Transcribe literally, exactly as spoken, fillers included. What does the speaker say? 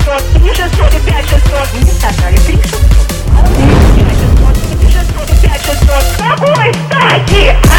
шестьсот, мне шестьсот и пять шестьсот. Мне сказали три шестьсот. Мне пять шестьсот, мне шестьсот и пять шестьсот. С какой стати?